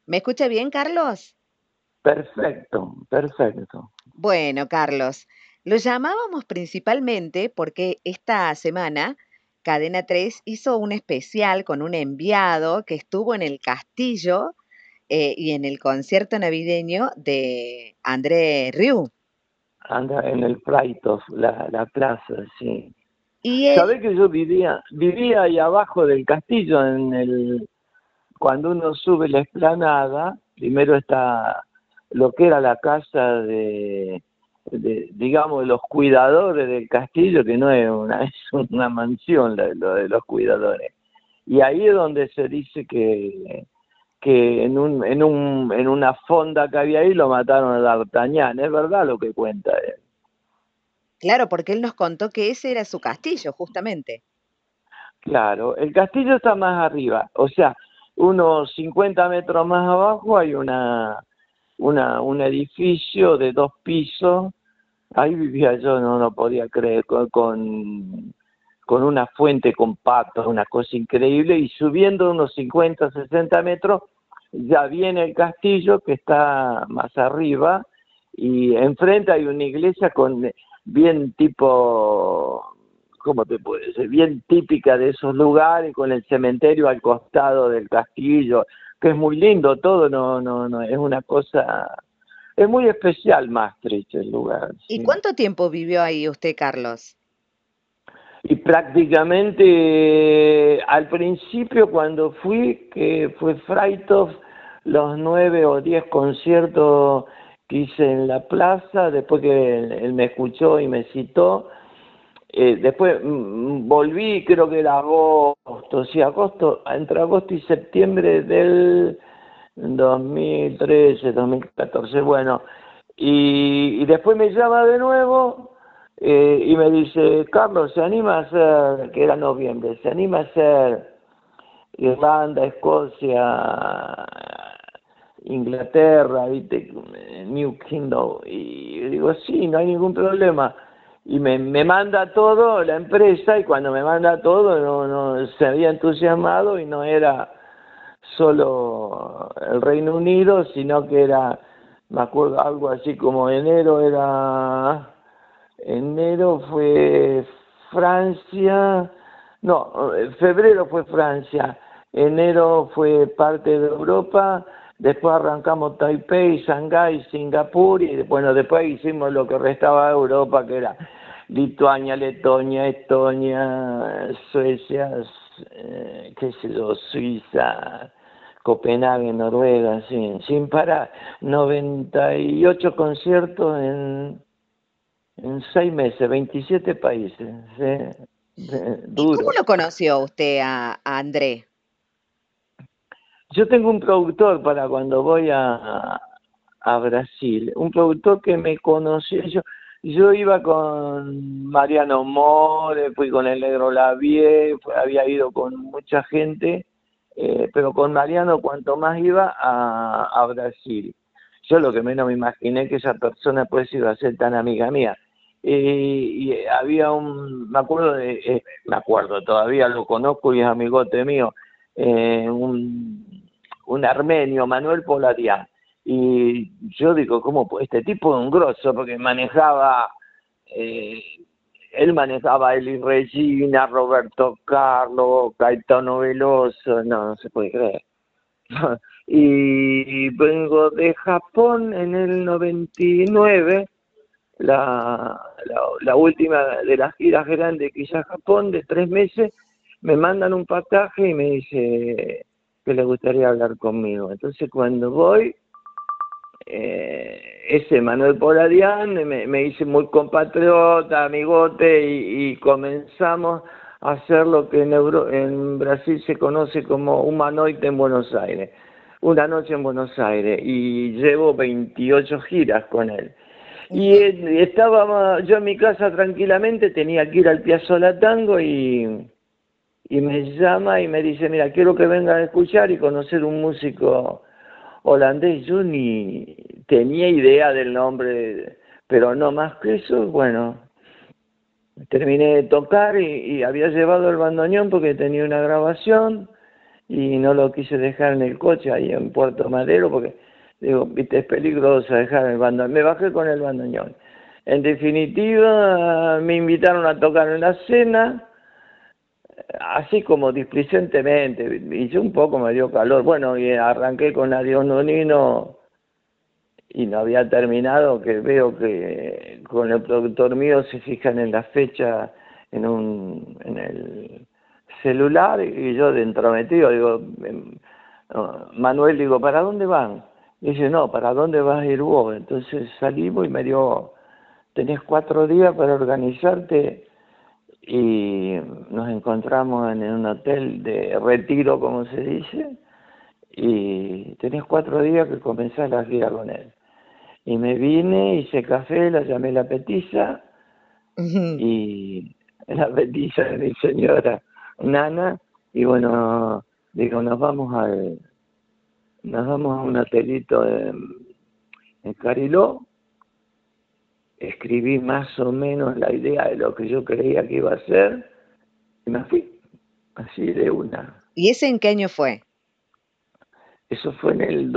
¿Me escucha bien, Carlos? Perfecto, perfecto. Bueno, Carlos, lo llamábamos principalmente porque esta semana Cadena 3 hizo un especial con un enviado que estuvo en el castillo y en el concierto navideño de André Rieu. Anda en el Praitov, la plaza, sí. Y él, Sabés que yo vivía ahí abajo del castillo, cuando uno sube la explanada, primero está lo que era la casa digamos, de los cuidadores del castillo, que no es una, es una mansión lo de los cuidadores. Y ahí es donde se dice que en una fonda que había ahí lo mataron a D'Artagnan. Es verdad lo que cuenta él. claro, porque él nos contó que ese era su castillo, justamente. Claro, el castillo está más arriba, o sea, unos 50 metros más abajo hay un edificio de 2 pisos. Ahí vivía yo, no lo podía creer, con una fuente con patos, una cosa increíble, y subiendo unos 50, 60 metros, ya viene el castillo que está más arriba, y enfrente hay una iglesia con bien tipo, ¿cómo te puede decir? Bien típica de esos lugares, con el cementerio al costado del castillo, que es muy lindo todo, no, es una cosa, es muy especial Maastricht el lugar, ¿Y sí. cuánto tiempo vivió ahí usted, Carlos? Y prácticamente al principio cuando fui, que fue Freithof, los 9 o 10 conciertos que hice en la plaza, después que él me escuchó y me citó, después volví, creo que era agosto, sí, agosto, entre agosto y septiembre del 2013, 2014, bueno, y después me llama de nuevo y me dice, Carlos, ¿se anima a hacer, que era noviembre, se anima a hacer Irlanda, Escocia, Inglaterra, ¿viste? New Kingdom? Y yo digo, sí, no hay ningún problema. Y me manda todo la empresa, y cuando me manda todo no se había entusiasmado, y no era solo el Reino Unido, sino que era, me acuerdo, algo así como enero fue Francia, no, febrero fue Francia, enero fue parte de Europa, después arrancamos Taipei, Shanghái, Singapur, y bueno, después hicimos lo que restaba de Europa, que era Lituania, Letonia, Estonia, Suecia, qué sé yo, Suiza, Copenhague, Noruega, sin parar. 98 conciertos en 6 meses, 27 países. Sí, ¿Y cómo duro. lo conoció usted a André? Yo tengo un productor para cuando voy a Brasil, un productor que me conoció. Yo iba con Mariano More, fui con el Negro Lavie, había ido con mucha gente, pero con Mariano cuanto más iba a Brasil. Yo lo que menos me imaginé que esa persona pues iba a ser tan amiga mía. Y había me acuerdo, todavía lo conozco y es amigote mío, eh, un, un armenio, Manuel Poladian. Y yo digo, ¿cómo puede? Este tipo es un grosso, porque eh, él manejaba a Eli Regina, Roberto Carlos, Caetano Veloso, no se puede creer. Y vengo de Japón en el 99, la última de las giras grandes que hice a Japón, de 3 meses. Me mandan un pasaje y me dice que le gustaría hablar conmigo. Entonces cuando voy, ese Manuel Poladian me hice muy compatriota, amigote, y comenzamos a hacer lo que en Brasil se conoce como una noche en Buenos Aires, una noche en Buenos Aires, y llevo 28 giras con él. Y Ujú. estaba yo en mi casa tranquilamente, tenía que ir al Piazzolla Tango, y me llama y me dice, mira, quiero que vengas a escuchar y conocer un músico holandés. Yo ni tenía idea del nombre, pero no más que eso. Bueno, terminé de tocar y había llevado el bandoneón porque tenía una grabación, y no lo quise dejar en el coche ahí en Puerto Madero porque, digo, viste, es peligroso dejar el bandoneón. Me bajé con el bandoneón. En definitiva, me invitaron a tocar en la cena, así como displicentemente, y yo un poco me dio calor. Bueno, y arranqué con Adiós Nonino y no había terminado, que veo que con el productor mío se fijan en la fecha en el celular, y yo de entrometido digo, Manuel, digo, ¿para dónde van? Y dice, no, ¿para dónde vas a ir vos? Entonces salimos y me dio, tenés 4 días para organizarte, y nos encontramos en un hotel de retiro, como se dice, y tenés 4 días que comenzar la gira con él. Y me vine, hice café, la llamé la petiza, Ujú. y la petiza de mi señora Nana, y bueno, digo, nos vamos a un hotelito en Cariló. Escribí más o menos la idea de lo que yo creía que iba a ser, y me fui, así de una. ¿Y ese en qué año fue? Eso fue en el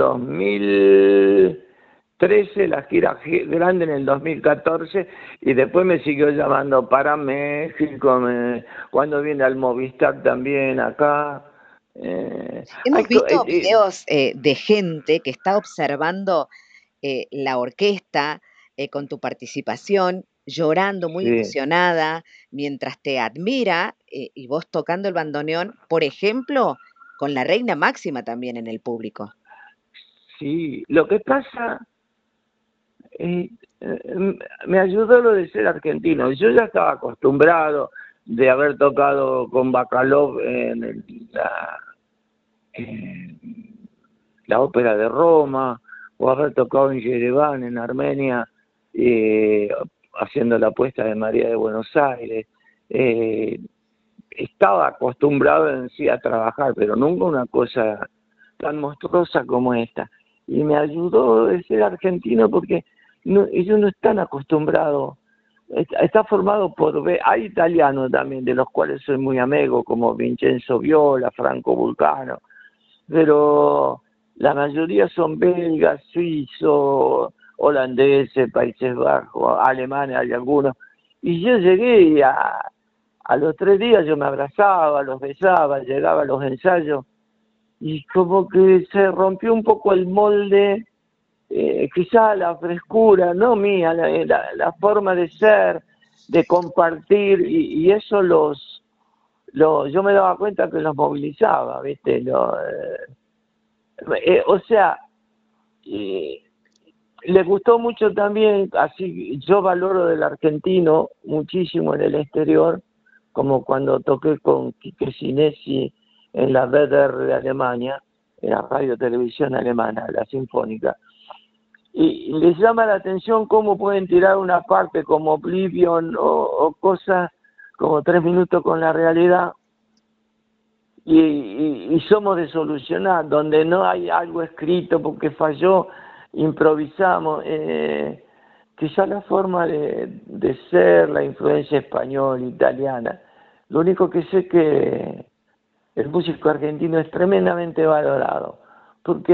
2013, la gira grande en el 2014, y después me siguió llamando para México, cuando viene al Movistar también acá. Hemos visto videos de gente que está observando la orquesta con tu participación, llorando, muy sí, emocionada, mientras te admira y vos tocando el bandoneón, por ejemplo, con la reina Máxima también en el público. sí, lo que pasa, eh, me ayudó lo de ser argentino. Yo ya estaba acostumbrado de haber tocado con Bacalov en la ópera de Roma, o haber tocado en Yerevan, en Armenia, haciendo la puesta de María de Buenos Aires. Eh, Estaba acostumbrado en sí a trabajar, pero nunca una cosa tan monstruosa como esta. Y me ayudó de ser argentino porque ellos no están acostumbrados. Está formado hay italianos también, de los cuales soy muy amigo, como Vincenzo Viola, Franco Vulcano, pero la mayoría son belgas, suizos, holandeses, Países Bajos, alemanes, hay algunos. Y yo llegué y a los 3 días yo me abrazaba, los besaba, llegaba a los ensayos, y como que se rompió un poco el molde, quizá la frescura, no mía, la forma de ser, de compartir, y eso yo me daba cuenta que los movilizaba, ¿viste? O sea, eh, les gustó mucho también, así yo valoro del argentino muchísimo en el exterior, como cuando toqué con Quique Sinesi en la WDR de Alemania, en la radio televisión alemana, la sinfónica. Y les llama la atención cómo pueden tirar una parte como Oblivion, o cosas como 3 minutos con la realidad, y somos de solucionar, donde no hay algo escrito porque falló, improvisamos. Quizá la forma de ser, la influencia española, italiana. Lo único que sé que el músico argentino es tremendamente valorado, porque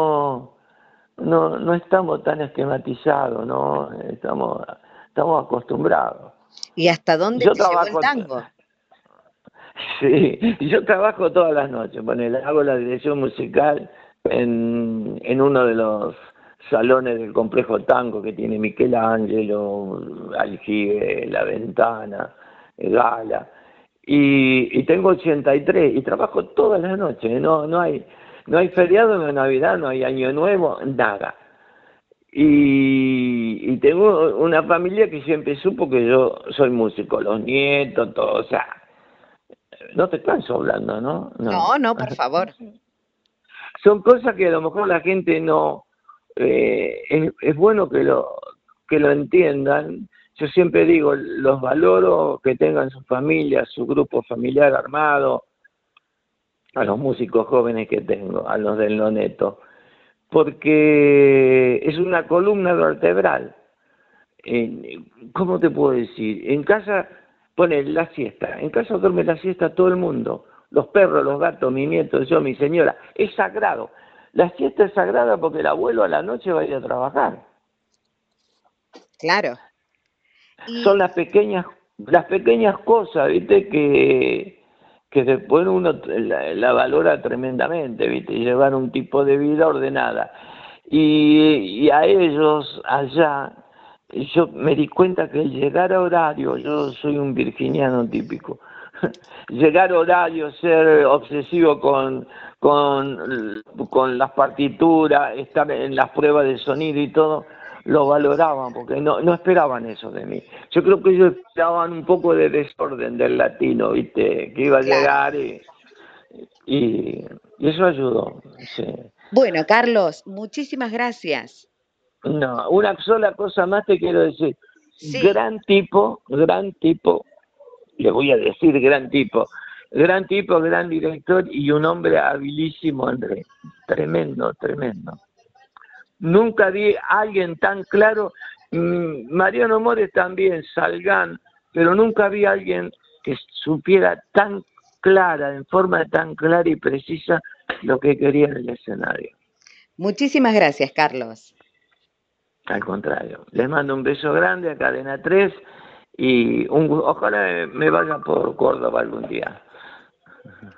no estamos tan esquematizados, no estamos acostumbrados. ¿Y hasta dónde Yo te llevó el trabajo. tango? Sí, yo trabajo todas las noches, ponele, hago la dirección musical en uno de los salones del complejo Tango que tiene Michelangelo, Aljibe, La Ventana, Gala, y tengo 83 y trabajo todas las noches, no hay feriado, no hay Navidad, no hay Año Nuevo, nada. Y tengo una familia que siempre supo que yo soy músico, los nietos, todo, o sea, no te canso hablando, ¿no? No. No, no, por favor. Son cosas que a lo mejor la gente no. Es bueno que lo entiendan. Yo siempre digo, los valoro que tengan su familia, su grupo familiar armado, a los músicos jóvenes que tengo, a los del Noneto, porque es una columna vertebral. ¿Cómo te puedo decir? En casa pone la siesta, en casa duerme la siesta todo el mundo, los perros, los gatos, mis nietos, yo, mi señora. Es sagrado. La siesta es sagrada porque el abuelo a la noche va a ir a trabajar. Claro. Son Y las pequeñas cosas, ¿viste? Que después uno la valora tremendamente, ¿viste? Llevar un tipo de vida ordenada. Y a ellos allá, yo me di cuenta que el llegar a horario, yo soy un virginiano típico, llegar a horario, ser obsesivo con las partituras, estar en las pruebas de sonido y todo, lo valoraban porque no esperaban eso de mí. Yo creo que ellos esperaban un poco de desorden del latino, ¿viste? Que iba a claro. llegar y eso ayudó, sí. Bueno, Carlos, muchísimas gracias. No, una sola cosa más te quiero decir. Sí, Gran tipo, le voy a decir gran tipo, gran director y un hombre habilísimo, André. Tremendo, tremendo. Nunca vi a alguien tan claro. Mariano Mores también, Salgán, pero nunca vi a alguien que supiera tan clara, en forma tan clara y precisa lo que quería en el escenario. muchísimas gracias, Carlos. Al contrario. Les mando un beso grande a Cadena 3 y ojalá me vaya por Córdoba algún día.